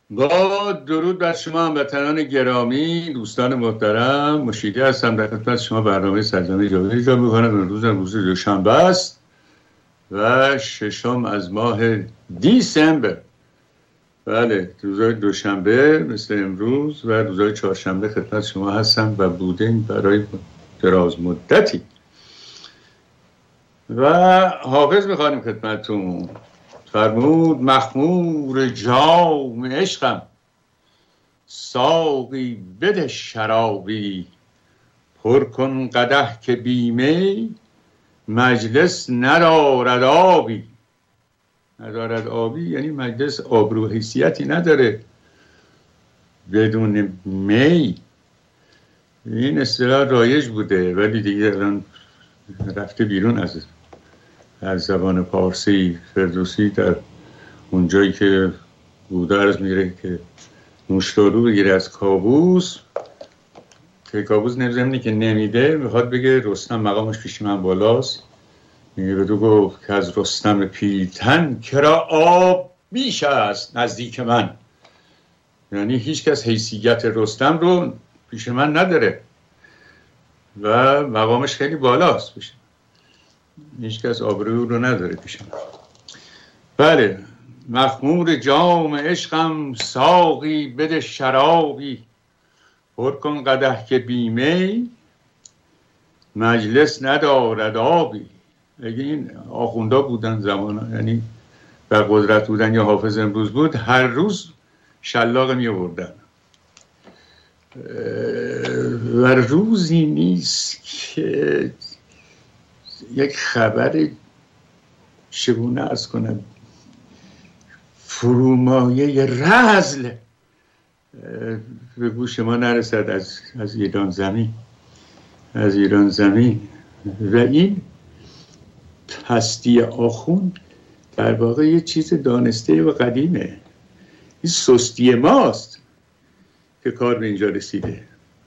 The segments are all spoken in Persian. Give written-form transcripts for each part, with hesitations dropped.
با درود بر شما هموطنان گرامی، دوستان محترم، مشیدی هستم در خدمت شما. برنامه سرزمین جاوید اجرا می‌کنم. امروز دوشنبه است و 6 از ماه دیسامبر. بله، روزهای دوشنبه مثل امروز و روزهای چهارشنبه خدمت شما هستم و بودیم برای دراز مدتی. و حافظ می‌خوانیم خدمتتون. فرمود مخمور جام عشقم، ساقی بده شرابی، پر کن قدح که بی می، مجلس ندارد آبی. ندارد آبی یعنی مجلس آبرو حیثیتی نداره بدون می. این اصطلاح رایج بوده ولی دیگه الان رفته بیرون از زبان پارسی. فردوسی در اونجایی که گودرز میره که نوشدارو بگیره از کابوس، که کابوس نمیزمینی که نمیده، میخواد بگه رستم مقامش پیش من بالاست، میگه بدو گفت که از رستم پیلتن کرا آب بیش است نزدیک من. یعنی هیچ کس حیثیت رستم رو پیش من نداره و مقامش خیلی بالاست پیش من. هیچ کس آبرو رو نداره پیش من. بله، مخمور جام عشقم، ساقی بده شرابی، پر کن قدح که بی می، مجلس ندارد آبی. اگه این آخوندا بودن زمان، یعنی بر قدرت بودن یا حافظ امروز بود، هر روز شلاق می آوردن و روزی نیست که یک خبر چگونه عرض کنم فرومایه رذل به گوش ما نرسد از ایران زمین. و این پستی آخوند در واقع یه چیز دانسته و قدیمه. این سستی ماست که کار به اینجا رسیده.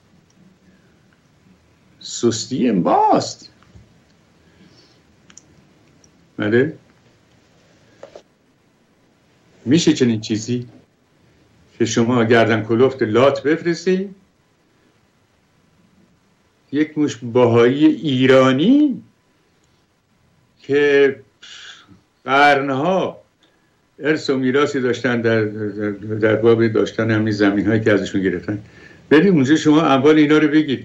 سستی ماست. بله، میشه چنین چیزی که شما گردن کلفت لات بفرستی، یک مش بهایی ایرانی که قرنها ارث و میراثی داشتن در باب داشتن همین زمین هایی که ازشون گرفتن، بریم اونجا شما اموال اینا رو بگیرید.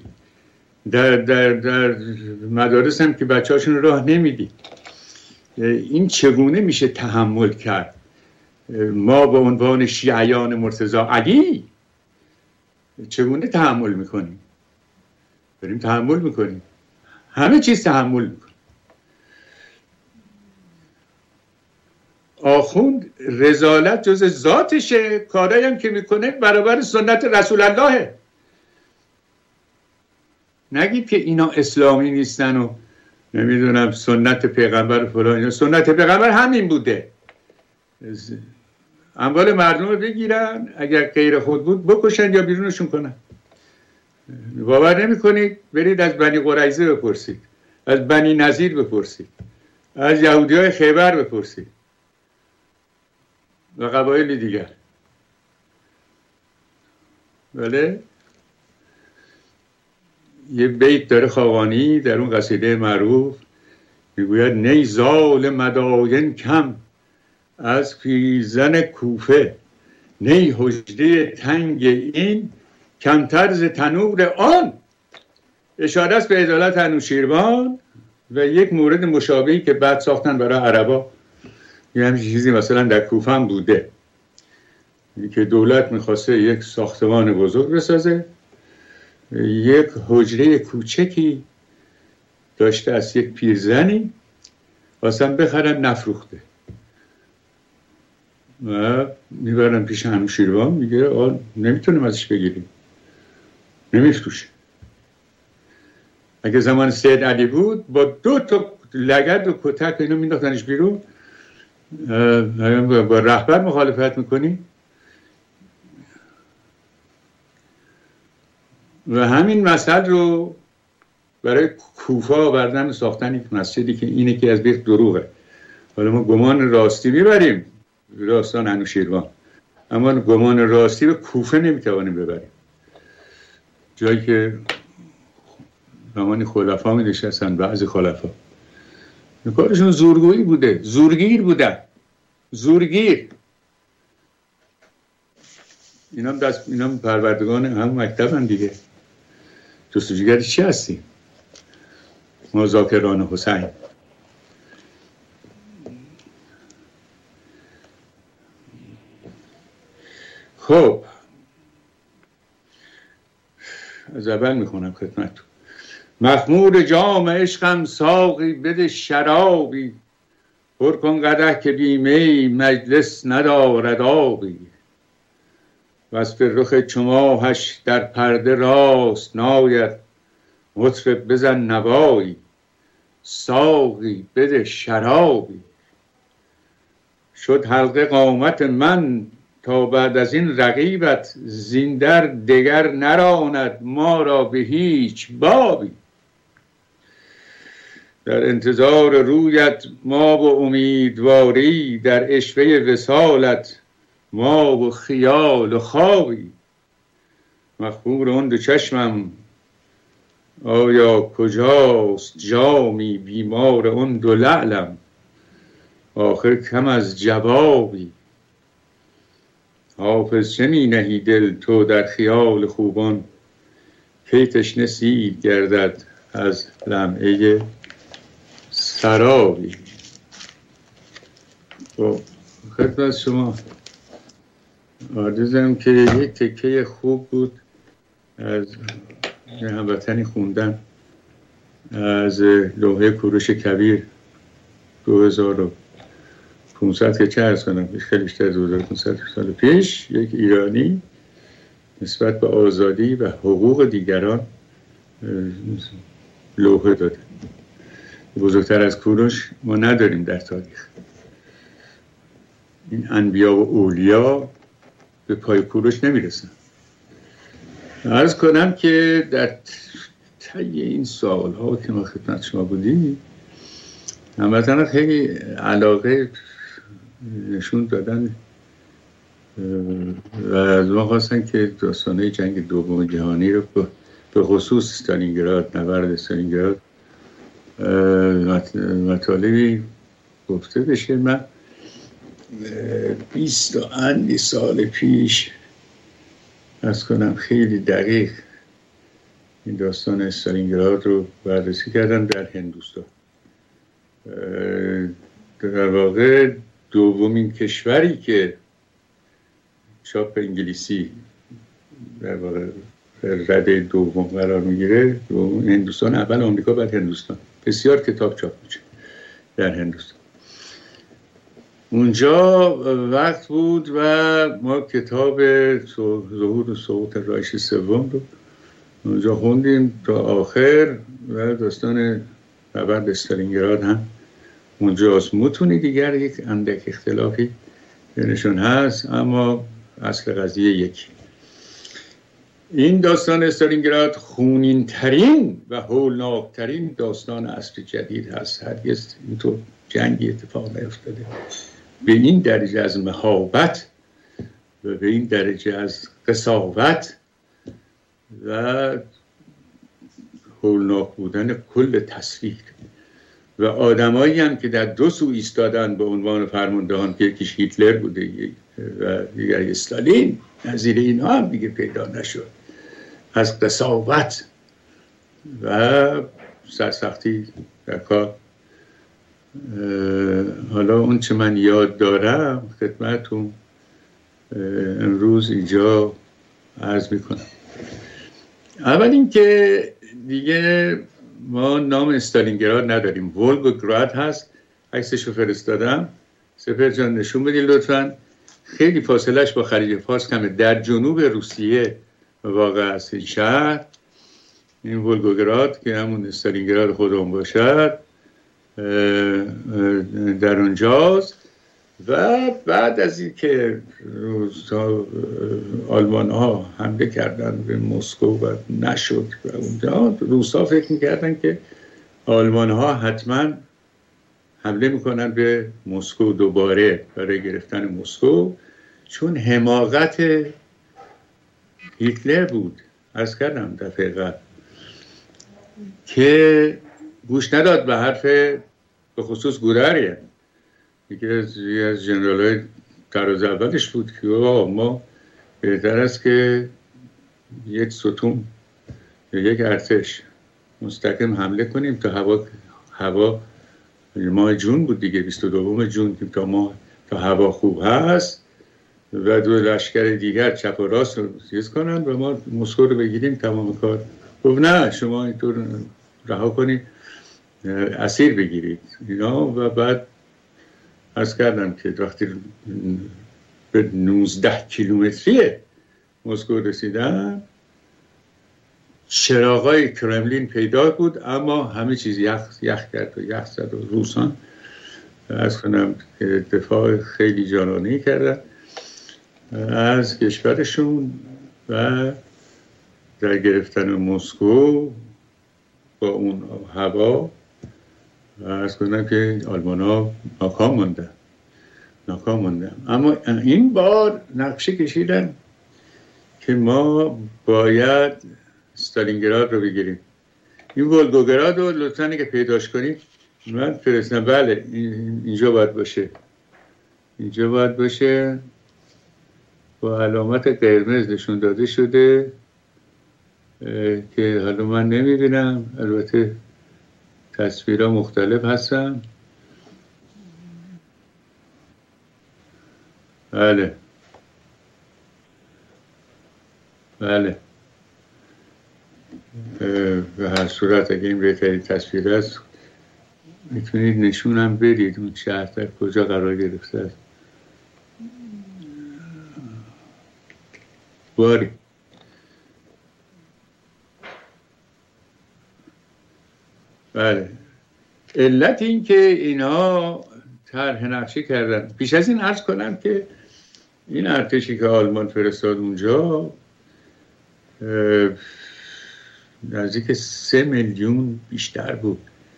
در مدارس هم که بچه هاشون راه نمیدید. این چگونه میشه تحمل کرد؟ ما به عنوان شیعیان مرتضی علی چگونه تحمل میکنیم؟ بریم تحمل میکنیم، همه چیز تحمل میکنیم. آخوند رذالت جز ذاتشه، کارایی هم که میکنه برابر سنت رسول الله. نگید که اینا اسلامی نیستن و نمیدونم سنت پیغمبر فلان. سنت پیغمبر همین بوده، اموال مردم رو بگیرن، اگر غیر خود بود بکشن یا بیرونشون کنن. باور نمی کنید؟ برید از بنی قریظه بپرسید، از بنی نذیر بپرسید، از یهودی های خیبر بپرسید و قبایل دیگر. بله، یه بیت داره خاقانی در اون قصیده معروف، میگوید نی زال مداین کم از پیرزن کوفه، نی حجره تنگ این کمتر ز تنور آن. اشاره است به عدالت انوشیروان و یک مورد مشابهی که بعد ساختن برای عربا. یه همچین چیزی مثلا در کوفه هم بوده که دولت میخواسته یک ساختمان بزرگ بسازه، یک حجره کوچکی داشته از یک پیرزنی، واسه بخرن نفروخته و میبرن پیش انوشیروان، میگه نمیتونیم ازش بگیریم، نمیفروشه. اگه زمان سید علی بود با 2 تا لگد و کتک اینو مینداختنش بیرون. با رهبر مخالفت میکنی؟ و همین مسئله رو برای کوفه آوردن ساختن یک مسجدی که اینه که از بیخ دروغه. حالا ما گمان راستی میبریم داستان انوشیروان، اما گمان راستی به کوفه نمیتوانیم ببریم، جایی که زمانی خلفا می نشستن، بعضی خلفا کارشون زورگویی بوده، زورگیر بودن، زورگیر. اینا پروردگان هم مکتبن دیگه. جستجوگر چی هستی؟ مذاکران حسین. خب از اول میخونم خدمتتون. مخمور جام عشقم ساقی بده شرابی، پر کن قدح که بی می مجلس ندارد آبی. وصف رخ چو ماهش در پرده راست ناید، مطرب بزن نوایی ساقی بده شرابی. شد حلقه قامت من تا بعد از این رقیبت، زین در دگر نراند ما را به هیچ بابی. در انتظار رویت ما و امیدواری، در عشوه وصالت ما و خیال و خوابی. مخمور آن دو چشمم آیا کجاست جامی، بیمار آن دو لعلم آخر کم از جوابی. حافظ چه می نهی دل تو در خیال خوبان، کی تشنه سیر گردد از لمعه سرابی. خب خدمت شما عرضم که یک تکه خوب بود از هموطنی خوندن از لوحه کوروش کبیر 2500 که چه ارز کنم، خیلی بیشتر از 2500 سال پیش، یک ایرانی نسبت به آزادی و حقوق دیگران لوحه داده. بزرگتر از کوروش ما نداریم در تاریخ. این انبیا و اولیا به پای کوروش نمیرسن. عرض کنم که در طی این سالها که ما خدمت شما بودیم، هموطنان خیلی علاقه نشون دادن و از ما خواستن که داستانه جنگ دوم جهانی رو به خصوص استالینگراد، نبرد استالینگراد مطالبی گفته بشه. من 20 و اندی سال پیش از کنم خیلی دقیق این داستان استالینگراد رو بررسی کردم در هندوستان. در واقع دومین کشوری که چاپ انگلیسی در واقع رده دوم قرار میگیره هندوستان، اول آمریکا بعد هندوستان. بسیار کتاب چاپ میشه در هندوستان. اونجا وقت بود و ما کتاب ظهور و سقوط رایش سوم رو اونجا خوندیم تا آخر و داستان نبرد استالینگراد هم اونجاست. متونی دیگر یک اندک اختلافی بینشون هست اما اصل قضیه یکی. این داستان استالینگراد خونین ترین و هولناک ترین داستان عصر جدید هست. هرگز اینطور جنگی اتفاق نیفتاده به این درجه از مهابت و به این درجه از قساوت و هولناک بودن کل تصویر و آدمایی هم که در دو سو ایستادن به عنوان فرماندهان که یکیش هیتلر بوده و دیگر استالین، نظیر اینا هم دیگه پیدا نشد. از قساوت و سرسختی در کار. حالا اون چه من یاد دارم خدمتتون امروز اینجا عرض میکنم. اول اینکه دیگه ما نام استالینگراد نداریم، ولگوگراد هست. عکسشو فرستادم، سپر جان نشون بدین لطفاً. خیلی فاصلش با خلیج فارس کمه، در جنوب روسیه واقع است این شهر. این ولگوگراد که همون استالینگراد خودمون باشد در اونجاست. و بعد از این که آلمان ها حمله کردن به مسکو و نشد و اونجا روسا فکر میکردن که آلمان ها حتما حمله میکنن به مسکو دوباره برای گرفتن مسکو. چون حماقت هیتلر بود. عرض کردم دفعه قبل که گوش نداد به حرف به خصوص گودریان، یکی از جنرال‌های طراز اولش بود که ما بهتر است که یک ستون یا یک ارتش مستقیم حمله کنیم تا هوا ماه جون بود دیگه، 22 جون، تا هوا خوب هست و دو لشکر دیگر چپ و راست رو چیز کنن و ما مسکو رو بگیریم، تمام کار. گفت نه، شما اینطور رها کنید، اسیر بگیرید اینا. و بعد عرض کردم که وقتی به 19 کیلومتری مسکو رسیدن، چراغای کرملین پیدا بود، اما همه چیز یخ کرد و یخ زد و روسان عرض کنم که دفاع خیلی جانانه‌ای کردن از کشورشون و در گرفتن مسکو با اون هوا. عرض کنم که آلمان ها ناکام موندن. اما این بار نقشه کشیدن که ما باید استالینگراد رو بگیریم. این ولگوگراد رو لطفاً که پیداش کنید من فرستم. بله اینجا باید باشه با علامت قرمز نشون داده شده که حالا من نمیبینم، البته تصویرها مختلف هستن. بله به هر صورت اگه این بهترین تصویر است میتونید نشونم بدید اون شهر در کجا قرار گرفته است. باری بله، علت این که اینها طرح نقشه کردن. پیش از این عرض کنم که این ارتشی که آلمان فرستاد اونجا نزدیک 3 میلیون بیشتر بود،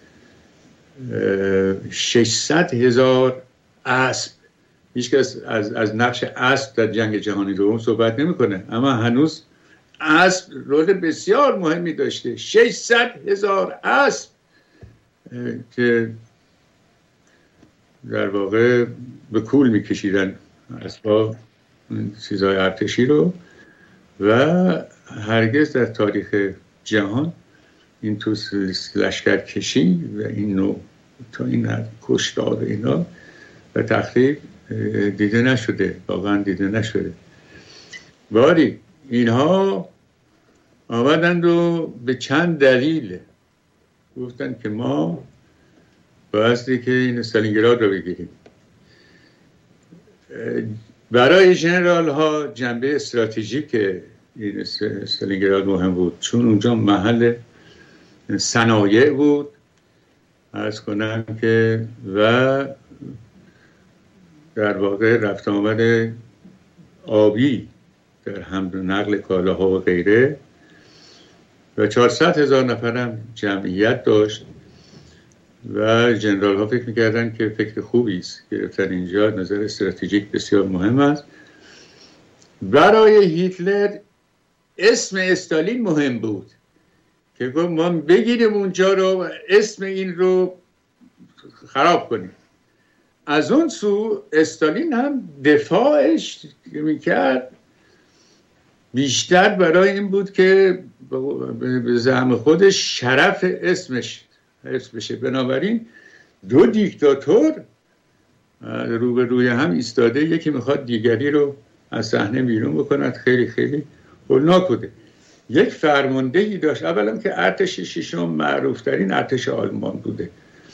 600,000 اسب. هیچ کس از نقش اسب در جنگ جهانی دوم صحبت نمیکنه، اما هنوز اسب رول بسیار مهمی داشته. 600,000 اسب که در واقع به کول میکشیدن اسباب چیزهای ارتشی رو و هرگز در تاریخ جهان این تو لشکر کشی و این نوع تا این کشتار اینا و تخریب دیده نشده، واقعا دیده نشده. باری اینها آمدند و به چند دلیل گفتن که ما بایستی که این استالینگراد رو بگیریم. برای ژنرال ها جنبه استراتژیک این استالینگراد مهم بود، چون اونجا محل صنایع بود عرض کنم که و در واقع رفت آمد آبی در حمل و نقل کالاها و غیره و 400,000 نفرم جمعیت داشت و جنرال ها فکر میکردن که فکر خوبی است گرفتن اینجا، نظر استراتژیک بسیار مهم است. برای هیتلر اسم استالین مهم بود که گفت ما بگیریم اونجا رو و اسم این رو خراب کنیم. از اون سو استالین هم دفاعش میکرد بیشتر برای این بود که به زعم خودش شرف اسمش حفظ بشه. بنابراین دو دیکتاتور روبروی هم ایستاده، یکی میخواد دیگری رو از صحنه بیرون بکند. خیلی خیلی هولناک بوده. یک فرماندهی داشت، اولا که ارتش ششم معروفترین ارتش آلمان بوده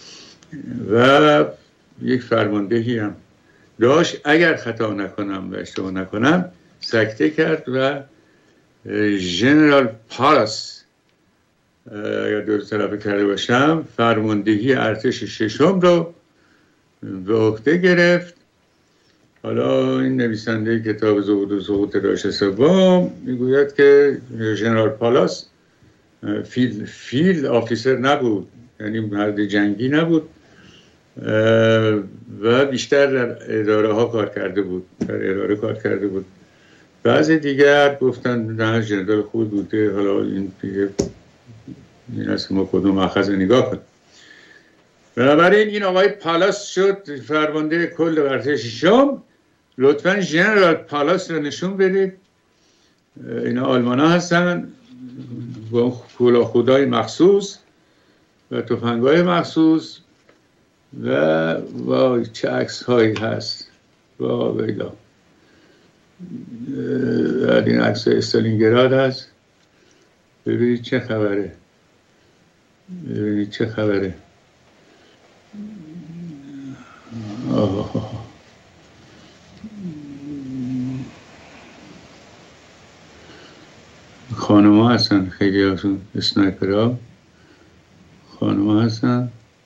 و یک فرماندهی هم داشت، اگر خطا نکنم و اشتباه نکنم سکته کرد و ژنرال پالاس اگر درست تلفظ کرده باشم فرماندهی ارتش ششم رو به عهده گرفت. حالا این نویسنده کتاب زهود و سقوط ارتش سوم میگوید که ژنرال پالاس فیلد آفیسر نبود، یعنی مرد جنگی نبود، و بیشتر در اداره ها کار کرده بود، در اداره کار کرده بود. بعضی دیگر گفتن نه ژنرال خوب بوده، حالا این دیگه این است که ما کدوم مأخذ نگاه کنیم. بنابراین این آقای پالاس شد فرمانده کل ارتش شام. لطفاً ژنرال پالاس رو نشون بدید. اینا آلمان ها هستن با کلاهخودهای مخصوص و تفنگ‌های مخصوص و وای چه عکس هایی هست با ویلا. این عکس استالینگراد هست. ببینید چه خبره، ببینید چه خبره. خانم ها هستن، خیلی هاشون اسنایپر ها خانم ها هستن.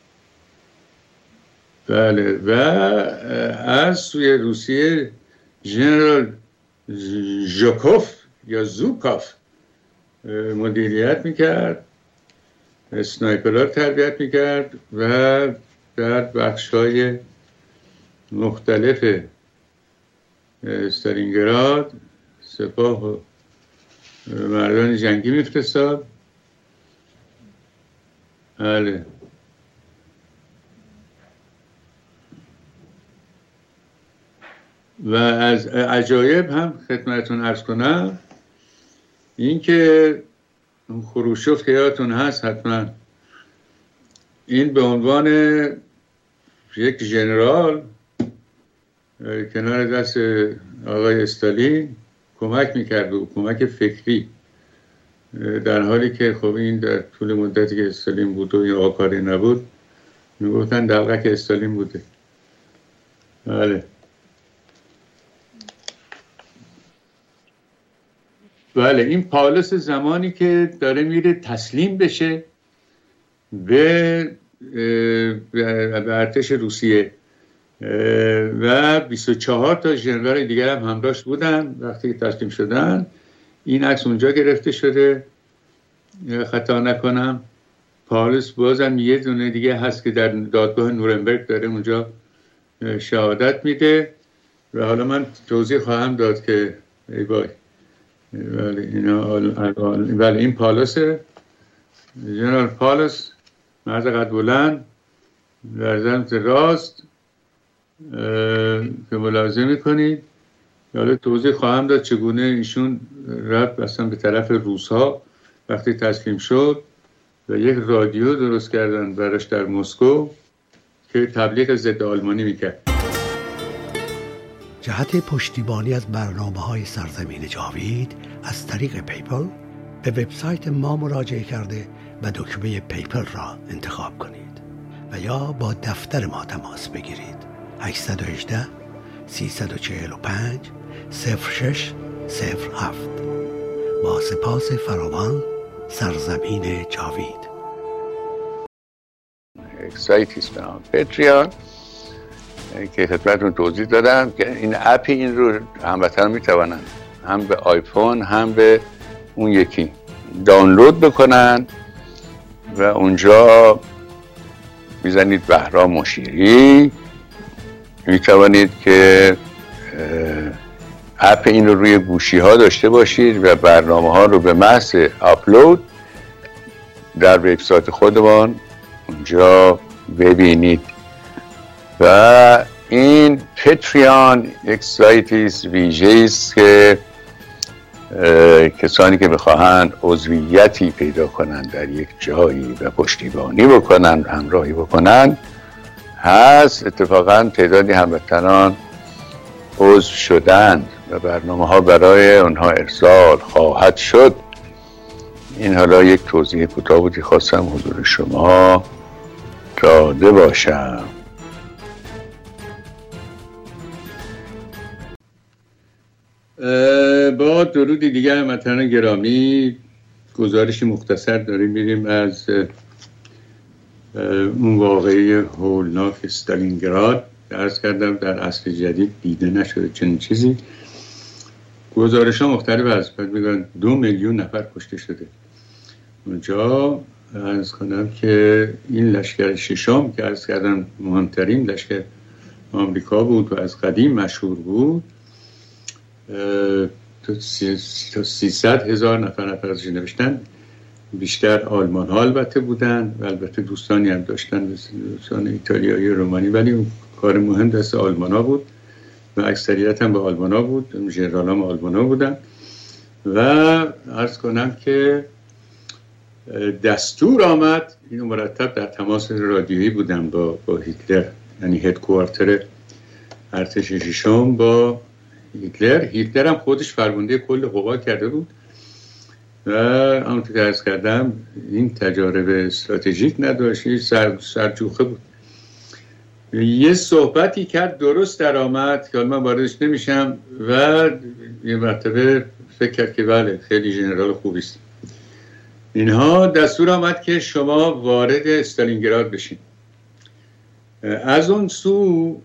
بله. و از سوی روسیه ژنرال ژوکوف یا زوکاف مدیریت میکرد، اسنایپرها تربیت میکرد و در بخش‌های مختلف استالینگراد سپاه و مردان جنگی میفرستاد. بله. و از عجایب هم خدمتون عرض کنم این که خروشوف که یادتون هست حتما، این به عنوان یک ژنرال کنار دست آقای استالین کمک میکرد و کمک فکری، در حالی که خب این در طول مدتی که استالین بود و این آقا کاری نبود میگفتن دلقک استالین بوده. بله. بله این پاولس زمانی که داره میره تسلیم بشه به ارتش روسیه و 24 تا ژنرال دیگر هم همراهش بودن وقتی تسلیم شدن. این عکس اونجا گرفته شده خطا نکنم. پاولس بازم یه دونه دیگه هست که در دادگاه نورنبرگ داره اونجا شهادت میده و حالا من توضیح خواهم داد که ای بای. بله این پالاسه، ژنرال پالاس، مرد قد بلند در سمت راست که ملاحظه میکنید. حالا توضیح خواهم داد چگونه ایشون رفت اصلا به طرف روس‌ها وقتی تسلیم شد و یک رادیو درست کردن براش در مسکو که تبلیغ ضد آلمانی میکرد. جهت پشتیبانی از برنامه‌های سرزمین جاوید از طریق پیپل به وبسایت ما مراجعه کرده و دکمه پیپل را انتخاب کنید و یا با دفتر ما تماس بگیرید. 818 345 0607. با سپاس فراوان. سرزمین جاوید. یک سایتی است به نام پتریان که خدمتتون توضیح دادم که این اپ این رو هموطنان میتوانند هم به آیفون هم به اون یکی دانلود بکنن و اونجا میزنید بهرام مشیری، میتوانید که اپ این رو روی گوشی ها داشته باشید و برنامه ها رو به محض آپلود در وبسایت خودمان اونجا ببینید. و این پتریان یک سایتی ویژه‌ای است که کسانی که بخواهند عضویتی پیدا کنند در یک جایی و پشتیبانی بکنند، همراهی بکنند هست. اتفاقا تعدادی هموطنان عضو شدند و برنامه ها برای اونها ارسال خواهد شد. این حالا یک توضیح کوتاه بودی خواستم حضور شما داده باشم. با درودی دیگر هموطنان گرامی، گزارشی مختصر داریم میریم از اون واقعه هولناک استالینگراد. عرض کردم در عصر جدید دیده نشده چنین چیزی. گزارش ها مختلف هست. میگن 2 میلیون نفر کشته شده اونجا. عرض کنم که این لشکر ششم که عرض کردم مهمترین لشکر آمریکا بود و از قدیم مشهور بود، تا 300,000 نفر ازش نوشتن. بیشتر آلمان ها البته بودن و البته دوستانی هم داشتن، دوستان ایتالیایی رومانی، ولی اون کار مهم دست آلمان ها بود و اکثریت هم به آلمان ها بود، ژنرال هم آلمان ها بودن. و عرض کنم که دستور آمد، اینو مرتب در تماس رادیویی بودن با هیتلر، یعنی هدکوارتر ارتش ششم با هیتلر هم خودش فرمانده کل قوا کرده بود و همونطور که عرض کردم این تجارب استراتژیک نداشت، سرجوخه بود. یه صحبتی کرد درست در آمد که من واردش نمیشم و یه مرتبه فکر کرد که بله خیلی ژنرال خوبی است. اینها دستور آمد که شما وارد استالینگراد بشین. از اون سو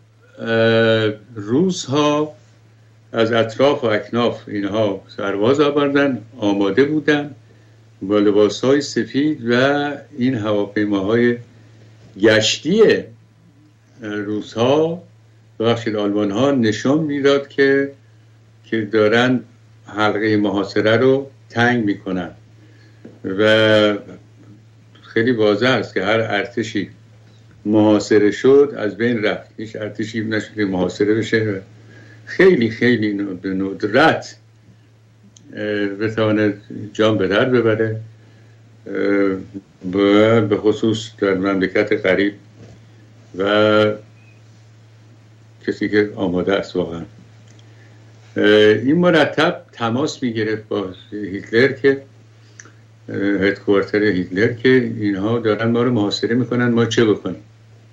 روس‌ها از اطراف و اکناف اینها سرباز آوردن، آماده بودن با لباس‌های سفید و این هواپیماهای گشتی روس‌ها ببخشید آلمان‌ها نشون میداد که دارن حلقه محاصره رو تنگ میکنن و خیلی واضح است که هر ارتشی محاصره شد از بین رفت. هیچ ارتشی نشد که محاصره بشه. خیلی خیلی به ندرت بتواند جان به در ببره، به خصوص در مملکت غریب و کسی که آماده است واقعا. این مرتب تماس میگرفت با هیتلر که هدکوارتر هیتلر که اینها دارن ما رو محاصره میکنن، ما چه بکنیم.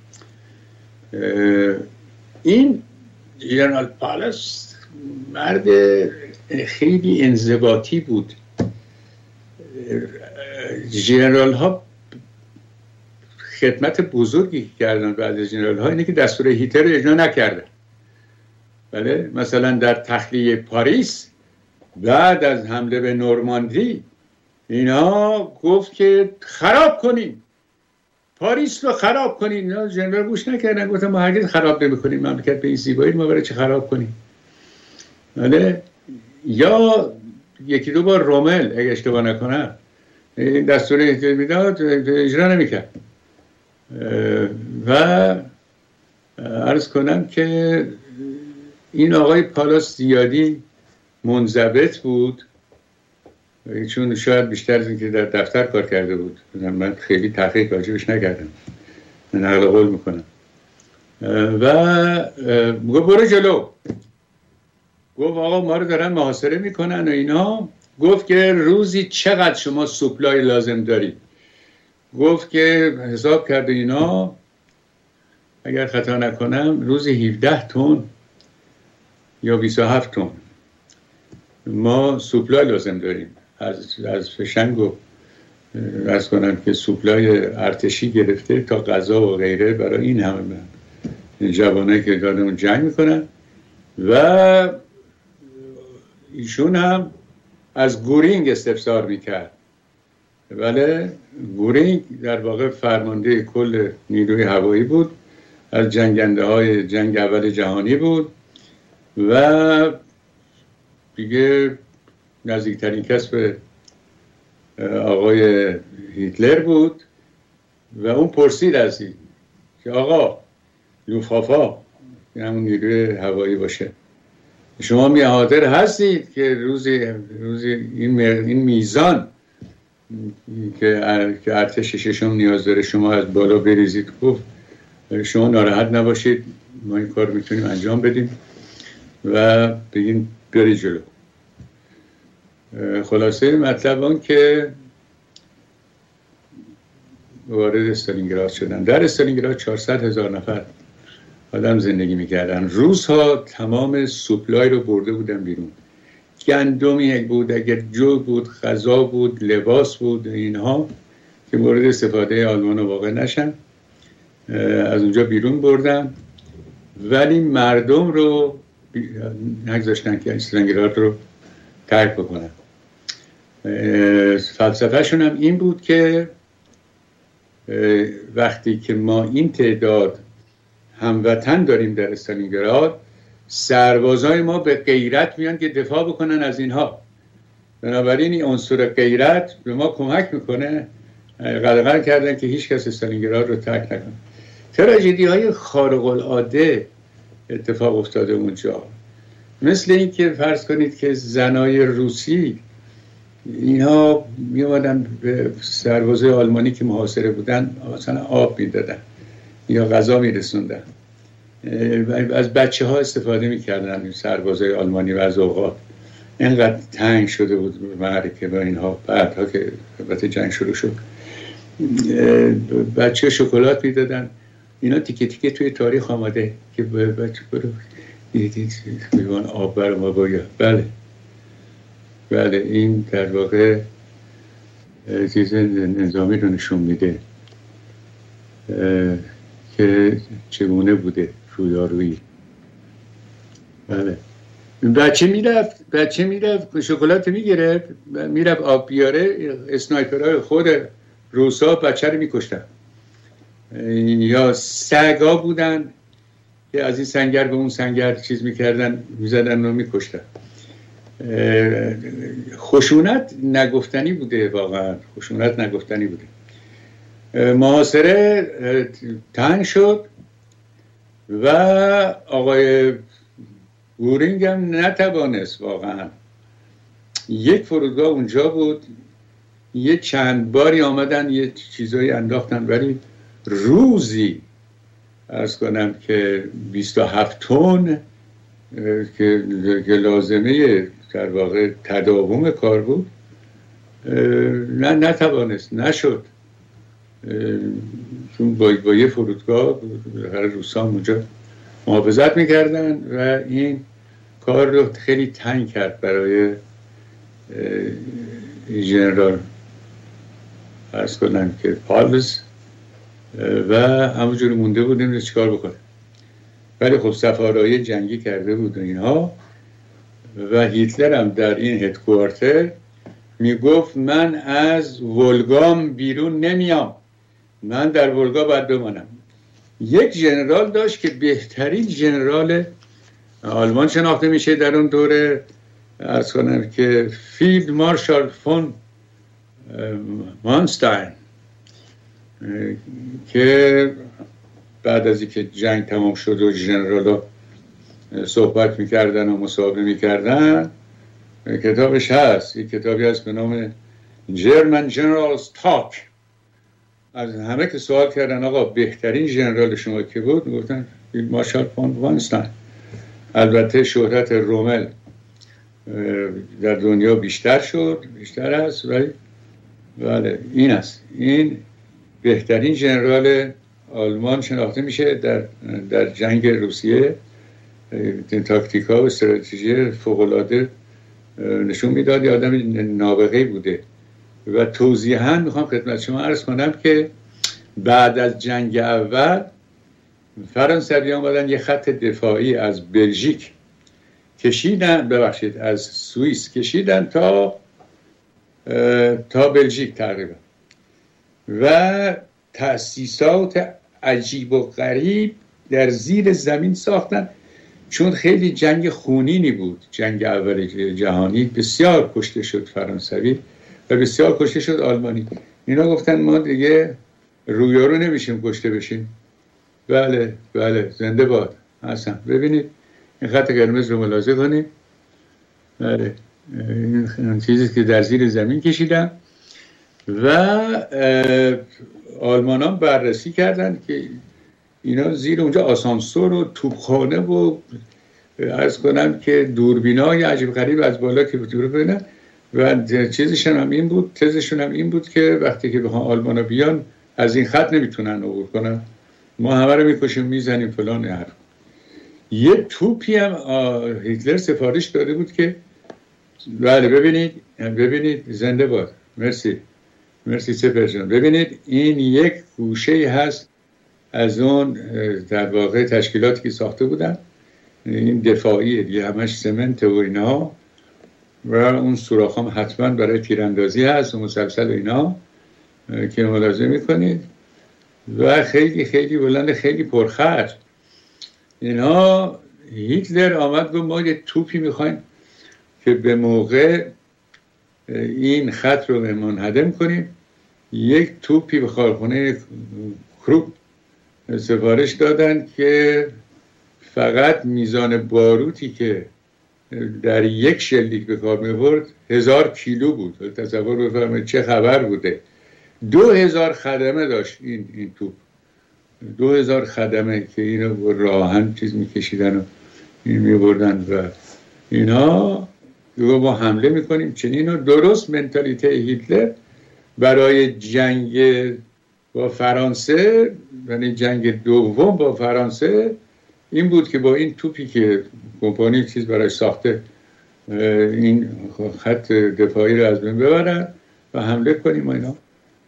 این ژنرال پالاس مرد خیلی انضباطی بود. ژنرال ها خدمت بزرگی کردن بعد از ژنرال ها اینه که دستور هیتلر رو اجرا نکردن. بله مثلا در تخلیه پاریس بعد از حمله به نورماندی اینا گفت که خراب کنیم پاریس رو، خراب کنیم. اینا ژنرال گوش نکردن، گفتن ما هرگز خراب نمی‌کنیم مملکت به این زیبایی، ما برای چه خراب کنیم. بله یا یکی دو بار رومل اگه اشتباه نکنم این دستور هیتلر میداد اجرا نمی‌کرد و عرض کنم که این آقای پالاس زیادی منضبط بود، چون شاید بیشتر از این که در دفتر کار کرده بود. من خیلی تحقیق راجبش نکردم، من نقل قول میکنم. و گفت برو جلو، گفت آقا ما رو دارن محاصره میکنن و اینا. گفت که روزی چقدر شما سوپلای لازم دارید. گفت که حساب کرده اینا اگر خطا نکنم روزی 17 تن یا 27 تن ما سوپلای لازم داریم از فشنگ و از کنم که سوپلای ارتشی گرفته تا غذا و غیره برای این همه جوانه که دارن جنگ میکنن. و ایشون هم از گورینگ استفسار میکرد. بله گورینگ در واقع فرمانده کل نیروی هوایی بود، از جنگنده های جنگ اول جهانی بود و دیگه نزدیکترین کس به آقای هیتلر بود و اون پرسید از این که آقا لوفافا که همون نیروی هوایی باشه شما حاضر هستید که روزی این میزان که ارتش ششم نیاز داره شما از بالا بریزید؟ گفت شما ناراحت نباشید، ما این کار میتونیم انجام بدیم و بگیم بری جلو. خلاصه مطلب اون که وارد استالینگراد شدن. در استالینگراد 400,000 نفر آدم زندگی میکردن. روس‌ها تمام سوپلای رو برده بودن بیرون. گندمی بود، اگر جو بود، غذا بود، لباس بود، اینها که مورد استفاده آلمان واقع نشن از اونجا بیرون بردن، ولی مردم رو نگذاشتن که استالینگراد رو ترک بکنن. فلسفه‌شون هم این بود که وقتی که ما این تعداد هموطن داریم در استالینگراد، سربازای ما به غیرت میان که دفاع بکنن از اینها. بنابراین این عنصر غیرت به ما کمک میکنه. قدغن کردن که هیچ کس استالینگراد رو ترک نکنه. تراژدی های خارق العاده اتفاق افتاده اونجا، مثل این که فرض کنید که زنای روسی اینها می اومدن به سربازای آلمانی که محاصره بودن مثلا آب میدادن یا غذا میرسوندن. از بچه ها استفاده میکردن این سربازای آلمانی و از اوقات اینقدر تنگ شده بود معرکه با اینها. بعدها که البته جنگ شروع شد بچه شکلات میدادن. اینا تیکه تیکه توی تاریخ آمده که بچه برو دیدید بیوان آب بر ما باید. بله این در واقع چیز نظامی رو نشون میده که چگونه بوده رویارویی. بله بچه میرفت شکلات میگرفت، میرفت آب بیاره، اسنایپرهای خود روسا بچه رو میکشتن. یا سگا بودن که از این سنگر به اون سنگر چیز میکردن، میزدن و میکشتن. خشونت نگفتنی بوده، واقعا خشونت نگفتنی بوده. محاصره تنگ شد و آقای گورینگ هم نتوانست واقعا. یک فرودگاه اونجا بود، یه چند باری آمدن یه چیزایی انداختن، ولی روزی عرض کنم که 27 تن که لازمه در واقع تداوم کار بود نتوانست، نشد. چون با یه فرودگاه روسا اونجا محافظت میکردن و این کار رو خیلی تنگ کرد برای ژنرال عرض کنم که پالز و همونجوری مونده بود نمیده چیکار بکنه. ولی خب سفارهای جنگی کرده بود و اینها، و هیتلر هم در این هدکوارتر میگفت من از ولگام بیرون نمیام، من در ولگا باید بمانم. یک ژنرال داشت که بهترین ژنرال آلمان شناخته میشه در اون دوره، عرض کنم که فیلد مارشال فون مانستاین، که بعد از اینکه جنگ تمام شد و ژنرالا صحبت میکردن و مصاحبه میکردن، کتابش هست. یک کتابی هست به نام German Generals Talk. از همه که سوال کردن آقا بهترین ژنرال شما که بود، گفتن مارشال فون مانستاین. البته شهرت رومل در دنیا بیشتر هست، ولی بله این است. این بهترین ژنرال آلمان شناخته میشه در جنگ روسیه. تاکتیکا و استراتژی فوق‌العاده نشون میداد. یه آدم نابغه‌ای بوده. و توضیحاً میخوام خدمت شما عرض کنم که بعد از جنگ اول فرانسویان اومدن یه خط دفاعی از بلژیک کشیدن، از سوئیس کشیدن تا بلژیک تقریبا، و تأسیسات عجیب و غریب در زیر زمین ساختن. چون خیلی جنگ خونینی بود، جنگ اول جهانی، بسیار کشته شد فرانسوی و بسیار کشته شد آلمانی. اینا گفتن ما دیگه رویارو نمیشیم کشته بشیم. بله زنده باد حسن. ببینید این خط قرمز رو ملاحظه کنید. بله این چیزی که در زیر زمین کشیدن و آلمان ها بررسی کردن که اینا زیر اونجا آسانسور و توپخانه و عرض کنم که دوربینای عجیب غریب از بالا که دور ببینن. و تزشون هم این بود که وقتی که بخوان آلمانا بیان از این خط نمیتونن عبور کنن، ما همه رو میکشیم میزنیم فلان حرف. یه توپی هم هیتلر سفارش داده بود که بله ببینید زنده باد. مرسی سپر جان. ببینید این یک گوشه هست از اون در واقع تشکیلاتی که ساخته بودن، این دفاعیه دیگه، همش سمنت و اینا، و اون سوراخ هم حتما برای تیراندازی هست و مسلسل و اینا که ملاحظه میکنید. و خیلی خیلی بلند، خیلی پرخرج. اینا هیتلر آمد گفت ما یه توپی میخوایم که به موقع این خط رو منهدم کنیم. یک توپی به کارخانه کروپ سفارش دادن که فقط میزان باروتی که در یک شلیک به کار می‌برد 1000 کیلو بود. تصور بفرمایید چه خبر بوده. 2000 خدمه داشت این توپ. 2000 خدمه که اینو با راهن چیز میکشیدن و این میبردن و اینا ما حمله میکنیم. چنین و درست منتالیته هیتلر برای جنگ با فرانسه، یعنی جنگ دوم با فرانسه، این بود که با این توپی که کمپانی چیز برای ساخته این خط دفاعی رو از بین ببرن و حمله کنیم و اینا.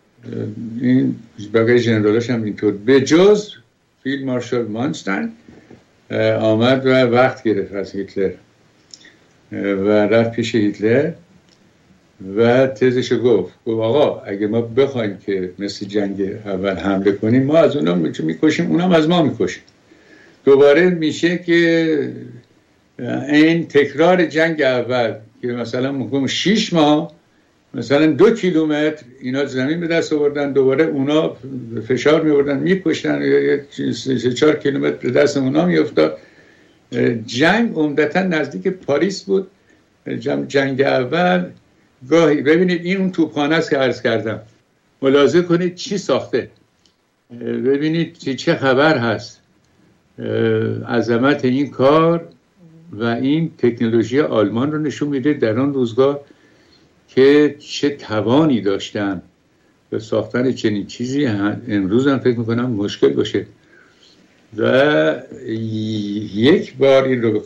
این بقیه جنرالاش هم اینطور، به جز فیلد مارشال مانستاین آمد و وقت گرفت از هیتلر و رفت پیش هیتلر و تزشو گفت آقا اگه ما بخوایم که مثل جنگ اول حمله کنیم، ما از اونا میکشیم، اونا از ما میکشیم. دوباره میشه که این تکرار جنگ اول که مثلا ممکنه 6 ماه مثلا 2 کیلومتر اینا زمین به دست آوردن، دوباره اونا فشار میوردن میکشتن، 4 کیلومتر به دست اونا میافتاد. جنگ عمدتا نزدیک پاریس بود. جنگ اول گاهی ببینید این اون توپخانه است که عرض کردم، ملاحظه کنید چی ساخته، ببینید چه خبر هست. عظمت این کار و این تکنولوژی آلمان رو نشون میده در آن روزگار که چه توانی داشتن به ساختن چنین چیزی. امروز هم فکر میکنم مشکل باشه و یک بار این رو به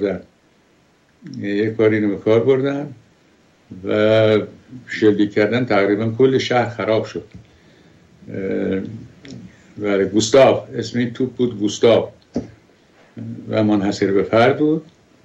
کار بردن و شلیک کردن، تقریبا کل شهر خراب شد. و گوستاو اسم این توپ بود، گوستاو، و منحصر به فرد بود.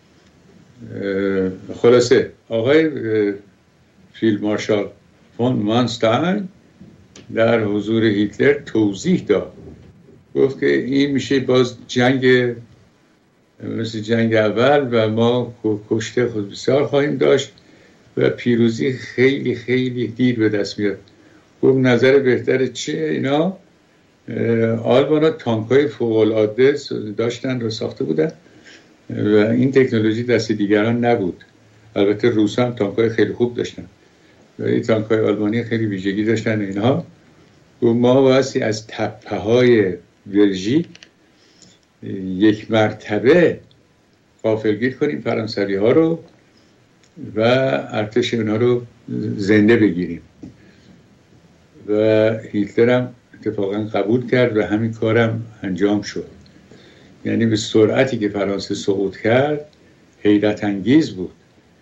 خلاصه آقای فیلد مارشال فون مانستاین در حضور هیتلر توضیح داد، گفت که این میشه باز جنگ مثل جنگ اول و ما کشته خود بسیار خواهیم داشت و پیروزی خیلی خیلی دیر به دست میاد. گفت نظر بهتر چیه؟ اینا آلمانا تانک‌های فوق‌العاده داشتن و ساخته بودن و این تکنولوژی دست دیگران نبود. البته روس هم تانک‌های خیلی خوب داشتن و این تانک‌های آلمانی خیلی ویژگی داشتن. اینها گفت ما واسه از تپه‌های بلژیک یک مرتبه غافلگیر کنیم فرانسوی‌ها رو و ارتش اونها رو زنده بگیریم. و هیتلر هم اتفاقا قبول کرد و همین کارم انجام شد. یعنی به سرعتی که فرانسه سقوط کرد حیرت انگیز بود.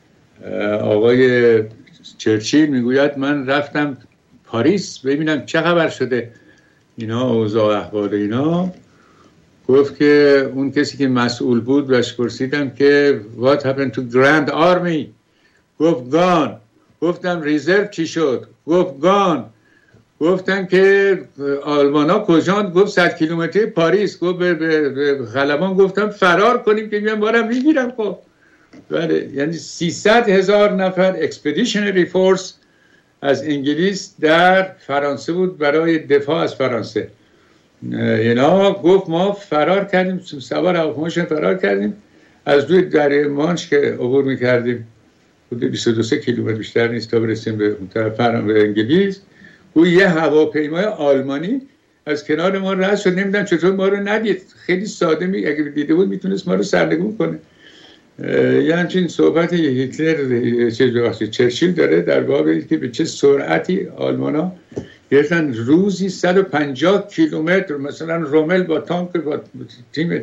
آقای چرچیل میگوید من رفتم پاریس ببینم چه خبر شده اینا، اوضاع احوال اینا. گفت که اون کسی که مسئول بود بهش پرسیدم که what happened to grand army؟ گفت گان. گفتم ریزرو چی شد؟ گفت گان. گفتم که آلمانا کجان؟ گفت 100 کیلومتری پاریس. گفت به خلبان گفتم فرار کنیم که میان بارم میگیرم. خب بله، یعنی 300,000 نفر اکسپدیشنری فورس از انگلیس در فرانسه بود برای دفاع از فرانسه. اینا گفت ما فرار کردیم، سوار هواپیماشون فرار کردیم، از روی دریای مانش که عبور میکردیم حدود 22 کیلومتر بیشتر نیست تا برسیم به طرف انگلیس. و یه هواپیمای آلمانی از کنار ما رد شد، نمیدونم چطور ما رو ندید. خیلی ساده اگه دیده بود میتونست ما رو سرنگون کنه. یه همچین صحبت هیتلر چرچیل داره در باب که به چه سرعتی آلمانا گرفتن روزی 150 کیلومتر مثلا رومل با تانک با تیم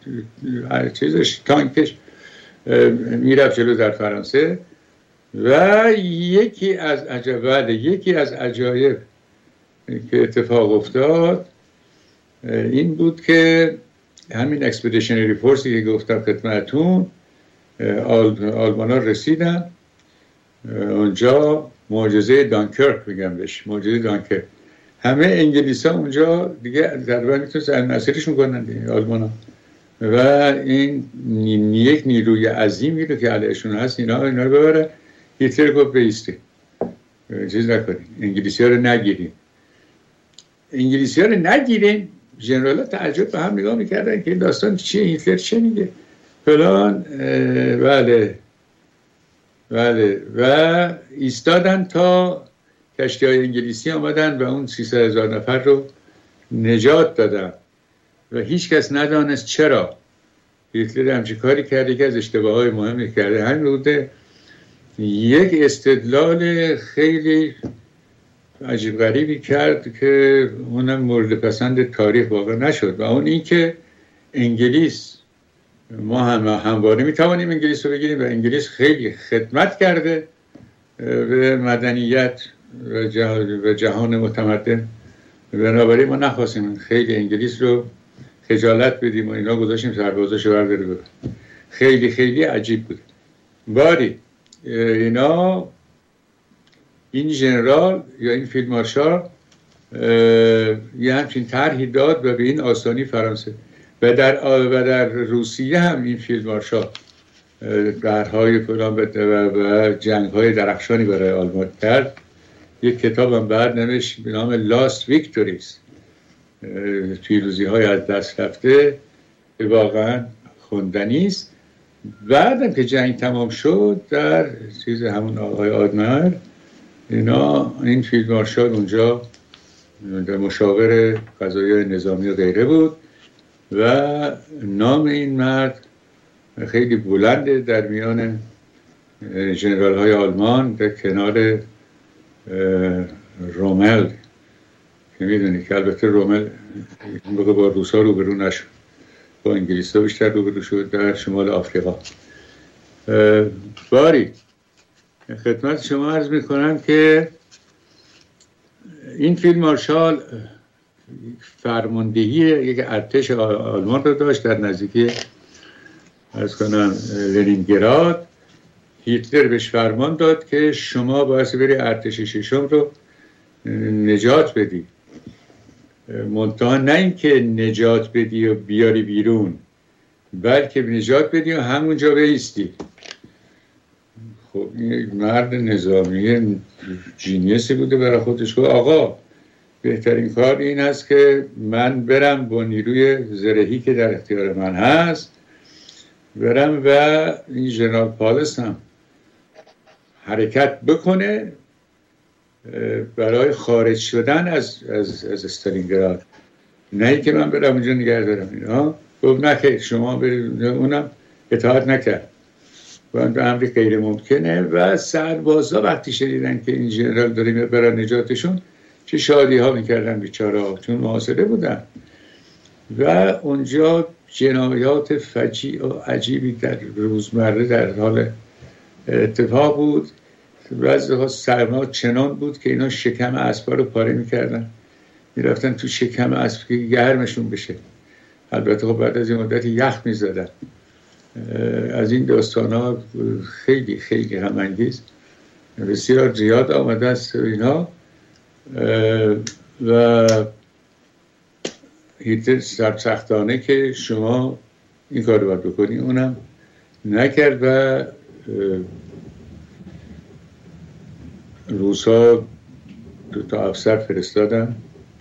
تانکش میرفت جلو در فرانسه. و یکی از عجایب که اتفاق افتاد این بود که همین اکسپدیشنری فورسی که گفتم خدمتتون، آلمانا رسیدن اونجا، معجزه دانکرک میگم بهش، معجزه دانکرک. همه انگلیس ها اونجا دیگه در واقع میتونن نصیرشون کنن دیگه آلمان ها، و این یک نیروی عظیمی رو که علیهشون هست اینا رو ببره. هیتلر گفت بیسته، چیز نکنین، انگلیسی ها رو نگیرین. انگلیسی ها رو نگیرین، ژنرال ها تعجب به هم نگاه میکردن که این داستان چیه، هیتلر چه میگه فلان. بله و ایستادن تا کشتی های انگلیسی آمدن و اون 300,000 نفر رو نجات دادن و هیچ کس ندانست چرا هیتلر همچین کاری کرده. که از اشتباه های مهمی کرده همین بوده، یک استدلال خیلی عجیب غریبی کرد که اونم مورد پسند تاریخ واقع نشد، و اون این که انگلیس، ما همواره میتوانیم انگلیس رو بگیریم و انگلیس خیلی خدمت کرده به مدنیت و جهان متمدن، بنابراین ما نخواستیم خیلی انگلیس رو خجالت بدیم و اینا، گذاشتیم سربازاشو برداره بره. خیلی خیلی عجیب بود. باری اینا، این ژنرال یا این فیلد مارشال یه همچین طرحی داد و به این آسانی فرانسه و در روسیه هم این فیلد مارشال درهای فلان و جنگ‌های درخشانی برای آلمان کرد. یک کتاب هم بعد نوشت به نام لاست ویکتوریز، پیروزی‌های از دست رفته، که واقعا خوندنی است. بعدم که جنگ تمام شد در چیز همون آقای آدمر اینا، این فیلد مارشال اونجا در مشاور قضایای نظامی و غیره بود و نام این مرد خیلی بلنده در میان ژنرال های آلمان، در کنار رومل که میدونی که البته رومل با روس ها روبرو نشد، با انگلیس ها بیشتر روبرو شد در شمال آفریقا. باری خدمت شما عرض میکنم که این فیلد مارشال فرماندهی یک ارتش آلمان رو داشت در نزدیکی از کنم لنینگراد. هیتلر بهش فرمان داد که شما باید بری ارتش ششم رو نجات بدی، منتها نه اینکه نجات بدی و بیاری بیرون، بلکه نجات بدی و همونجا بایستی. خب این مرد نظامی جینیسی بوده، برای خودش گفت آقا بهترین کار این است که من برم با نیروی زرهی که در اختیار من هست برم و این ژنرال پالس هم حرکت بکنه برای خارج شدن از استالینگراد، نه ای که من برم اونجا نگه دارم. اینا گفت نه که شما برید، اونم اطاعت نکرد و به امری غیر ممکنه. و سربازا وقتی شنیدن که این ژنرال داره میاد برای نجاتشون چه شادی ها میکردن بیچاره، چون محاصره بودن و اونجا جنایات فجیع و عجیبی در روزمره در حال اتفاق بود. بعضی‌ها سرما چنان بود که اینا شکم اسبا رو پاره میکردن، میرفتن تو شکم اسب که گرمشون بشه. البته خب بعد از این مدت یخ میزدن. از این داستان‌ها خیلی خیلی غم‌انگیز بسیار زیاد آمده است اینا. و هیتلر سرسختانه که شما این کار رو باید بکنی اونم نکرد و روسا 2 افسر فرستادن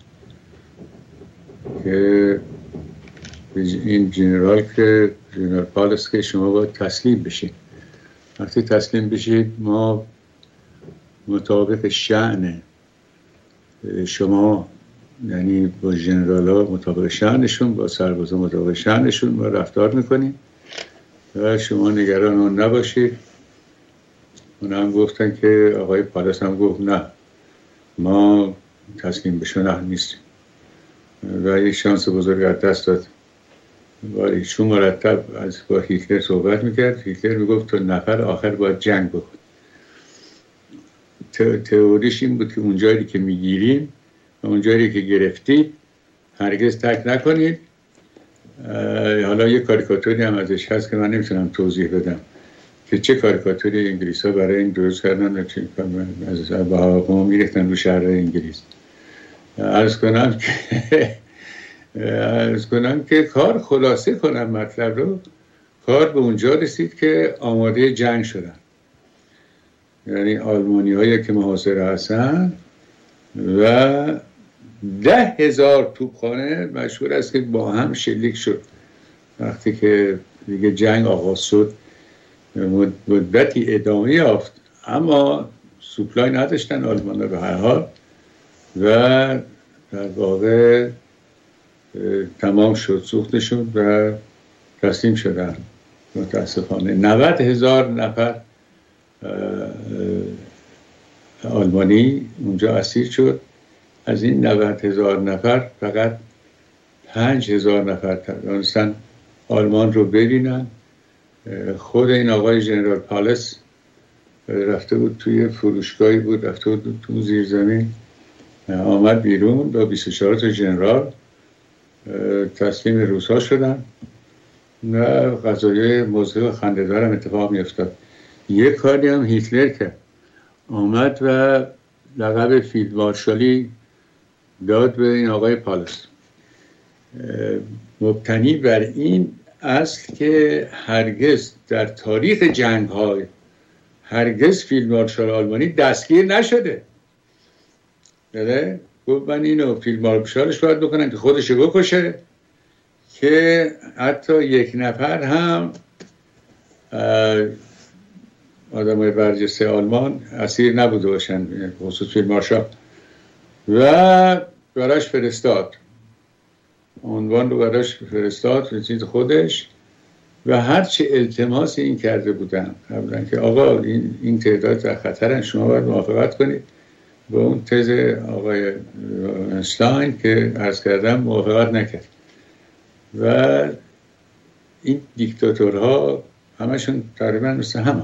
که این جنرال پالس که شما باید تسلیم بشید. وقتی تسلیم بشید ما مطابق شأن شما، یعنی با جنرال ها مطابق شأنشون، با سربازا مطابق شأنشون ما رفتار میکنیم و شما نگران اون نباشید. اونا هم گفتن که آقای پالس هم گفت نه ما تسلیم بشون نیستیم و یک شانس بزرگ از دست داد. ولی چون مرتب از با هیتلر صحبت میکرد، هیتلر میگفت تو نفر آخر باید جنگ بکن. تئوریش این بود که اونجایی که میگیریم و اونجایی که گرفتید هرگز ترک نکنید. حالا یه کاریکاتوری هم ازش هست که من نمیتونم توضیح بدم که چه کاریکاتوری انگلیس ها برای این درست کردن، از هواپیما میریختن رو شهر انگلیس. عرض کنم که کار خلاصه کنم مطلب رو، کار به اونجا رسید که آماده جنگ شدن. یعنی آلمانی هایی که محاصره هستن و 10,000 توپخانه مشهور است که با هم شلیک شد. وقتی که دیگه جنگ آغاز شد مدتی ادامه یافت، اما سوپلای نداشتن آلمان ها به هر حال و در واقع تمام شد، سوخته شد و تسلیم شدن. متاسفانه 90,000 نفر آلمانی اونجا اسیر شد. از این 90,000 نفر فقط 5,000 نفر توانستن آلمان رو ببینن. خود این آقای ژنرال پالس رفته بود توی فروشگاهی بود، رفته بود تو زیر زمین، آمد بیرون با 24 تا ژنرال تسلیم روس‌ها شدن و قضایای موضوع و خنده‌دار هم اتفاق می‌افتاد. یک کاری هم هیتلر کرد، آمد و لقب فیلد مارشالی داد به این آقای پالس، مبتنی بر این اصل که هرگز در تاریخ جنگ‌های هرگز فیلد مارشال آلمانی دستگیر نشده. بله؟ گفت من اینو فیلد مارشالش باید بکنم که خودشو بکشه، که حتی یک نفر هم آدمای برجسته آلمان اسیر نبوده باشن، خصوص فیلد مارشال. و براش فرستاد، عنوان رو براش فرستاد به چیز خودش و هرچی التماس این کرده بودن قبلا که آقا این تعداد در خطرن، شما باید موافقت کنید، با اون تز آقای اینشتین که عرض کردم موافقت نکرد. و این دیکتاتورها همشون تقریبا مثل همه،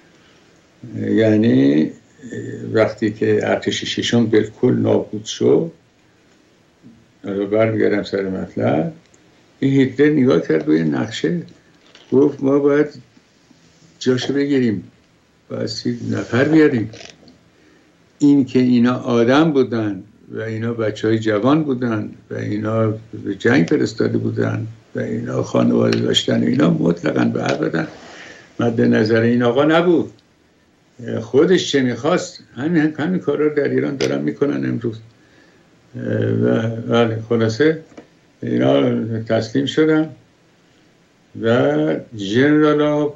یعنی وقتی که ارتش ششم بالکل نابود شد، برمیگردم سر مطلب، این هیتلر نگاه کرد روی نقشه، گفت ما باید جاشو بگیریم، باید 30 نفر بیاریم. این که اینا آدم بودن و اینا بچهای جوان بودن و اینا به جنگ فرستاده بودن و اینا خانواده داشتن، اینا مطلقاً به ابدا مد نظر این آقا نبود. خودش چه میخواست همین کارا رو در ایران دارن میکنن امروز. و خلاصه اینا تسلیم شدن و ژنرال ها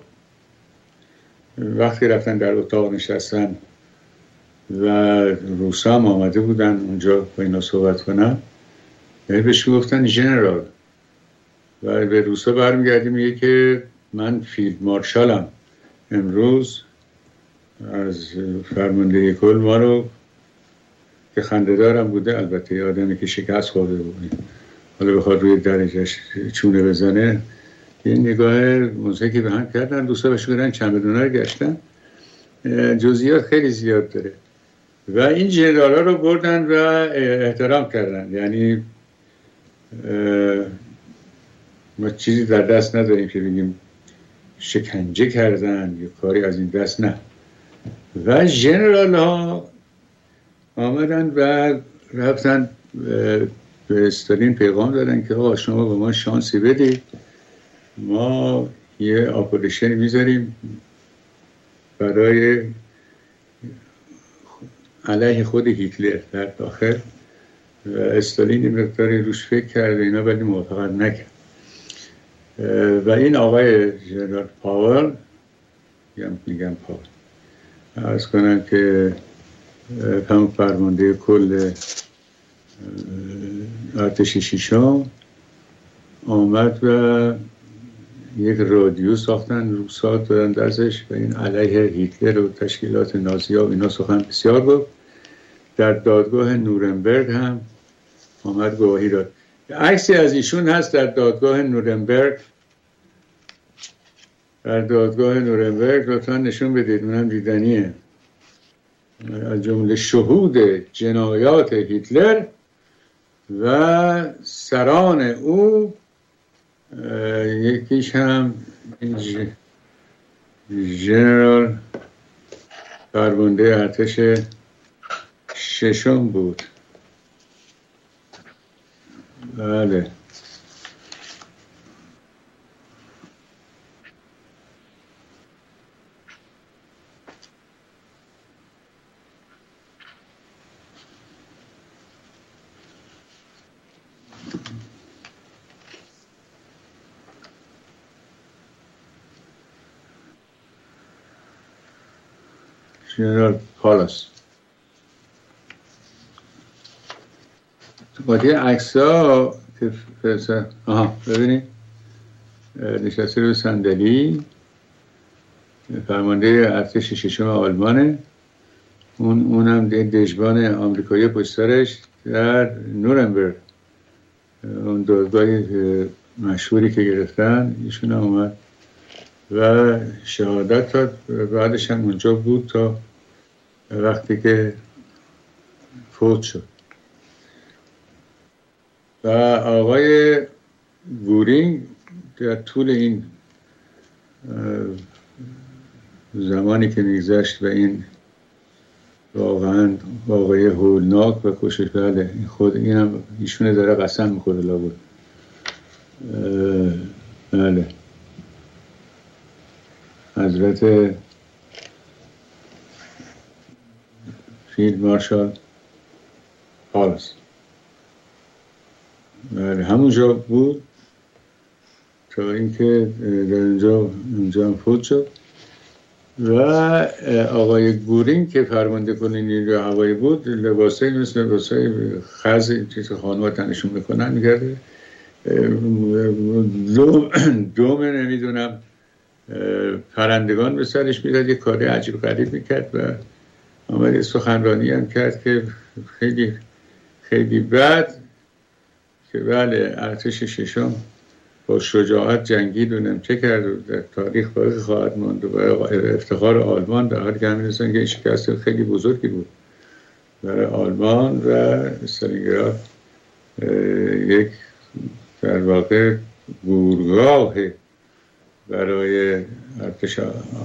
وقتی رفتن در اتاق نشستن و روسا هم آمده بودن اونجا با اینا صحبت کنن، بهش گفتن ژنرال و به روسا برمیگردی میگه که من فیلد مارشالم، امروز از فرمانده کل ما رو، که خنده دارم بوده البته، یه آدمی که شکست خورده بود حالا بخواد روی درجهش چونه بزنه، یه نگاه موزهکی به هم کردن، دوستا بهش گفتن چمدونا رو گشتن، جزئیات خیلی زیاد داره. و این ژنرال‌ها رو بردن و احترام کردن، یعنی ما چیزی در دست نداریم که بگیم شکنجه کردن یا کاری از این دست، نه. و ژنرال ها آمدن و رفتن به استالین پیغام دادن که آقا شما به ما شانسی بدید، ما یه اپوزیشن میذاریم برای علیه خود هیتلر در داخل. و استالین مقداری روش فکر کرد اینا، ولی موافقت نکرد. و این آقای ژنرال پاول، میگم پاول، عرض کنم که همون فرمانده کل ارتش ششم، آمد و یک رادیو ساختن، روسا دادن دستش و این علیه هیتلر و تشکیلات نازی ها و اینا سخن بسیار گفت. در دادگاه نورنبرگ هم آمد گواهی داد. عکسی از ایشون هست در دادگاه نورنبرگ. در دادگاه نورنبرگ لطفا نشون بدید، منم دیدنیه، از جمله شهود جنایات هیتلر و سران او، یکیش هم ژنرال فرمانده ارتش ششم بود. بله. جنرال پالاس با دیگه عکس ها که ببینید نشسته رو صندلی، فرمانده ارتش ششم آلمانه، اونم دژبان آمریکایی پشت سرش در نورنبرگ، اون دادگاه مشهوری که گرفتن، ایشون اومد و شهادت داد. بعدش هم اونجا بود تا وقتی که فوت شد. و آقای گورینگ در طول این زمانی که میگذشت و این واقعا واقعی هولناک و کشش، بله خود اینم ایشونه داره قسم میخوره لابد، بله، حضرت فیلد مارشال پالس، بله همونجا بود تا اینکه در اونجا هم فوت شد. و آقای گورینگ که فرمانده کننده نیروی هوایی بود، لباسایی مثل لباسای خز چیز خانوما تنشون میکنن میگرده، دوم نمیدونم پرندگان به سرش میداد، یه کاری عجیب غریب میکرد و آمد سخنرانی هم کرد که خیلی خیلی بد، که بله ارتش ششم با شجاعت جنگید و نمچه کرد و در تاریخ باقی خواهد ماند و افتخار آلمان، در حالی که همین که این شکست خیلی بزرگی بود برای آلمان و استالینگراد یک در واقع گورگاه برای ارتش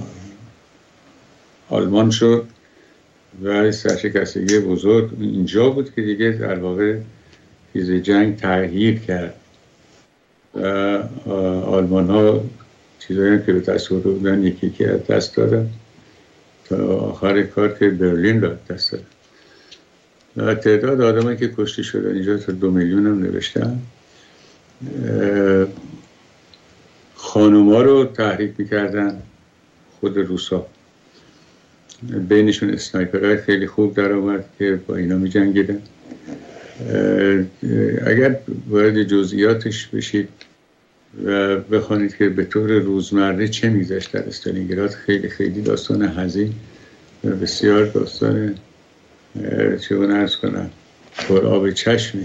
آلمان شد و سرشکستگی بزرگ اینجا بود که دیگه در واقع چیز جنگ تغییر کرد و آلمان ها چیزایی که به دست آورده بودن یکی که از دست دادن تا آخر کار که برلین را دست دادن. و تعداد آدمایی که کشته شدن اینجا تا 2 میلیون هم نوشتن. خانوما رو تحریک میکردن خود روسا، بینشون اسنایپرهای خیلی خوب در آمد که با اینا می جنگیدن. اگر وارد جزئیاتش بشید و بخوانید که به طور روزمره چه میگذشت در استالینگراد، خیلی خیلی داستان حزین و بسیار داستان چگونه عرض کنم پر آب چشمی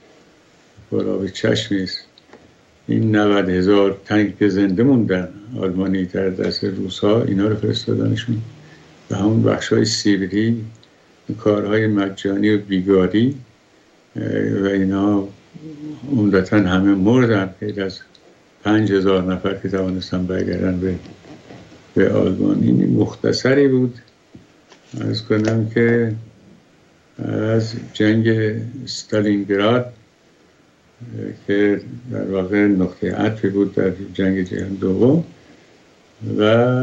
است. این 90,000 تنک که زنده موندن آلمانی در دست روس‌ها، اینا رو فرستادنشون و همون بخش‌های سیبری، کارهای مجانی و بیگاری و اینا عمدتاً همه مردن. غیر از 5,000 نفر که توانستن برگردن به آلمان. این مختصری بود عرض کنم که از جنگ استالینگراد که در واقع نقطه عطفی بود در جنگ جهان دوم. و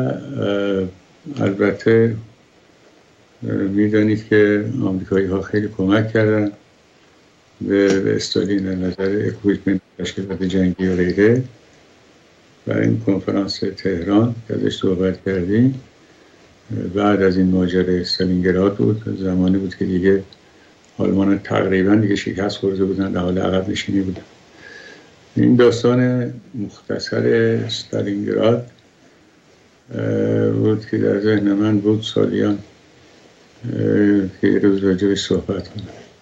البته میدانید که آمریکایی ها خیلی کمک کردن به استالین از نظر اکویپمنت تشکیلات جنگی و غیره. و این کنفرانس تهران که ازش صحبت کردیم بعد از این ماجرای استالینگراد بود، زمانی بود که دیگه آلمان تقریبا دیگه شکست خورده بودن، در حال عقب نشینی بودن. این داستان مختصر استالینگراد بود که در ذهن من بود سالیان که یه روز راجعش صحبت کنم.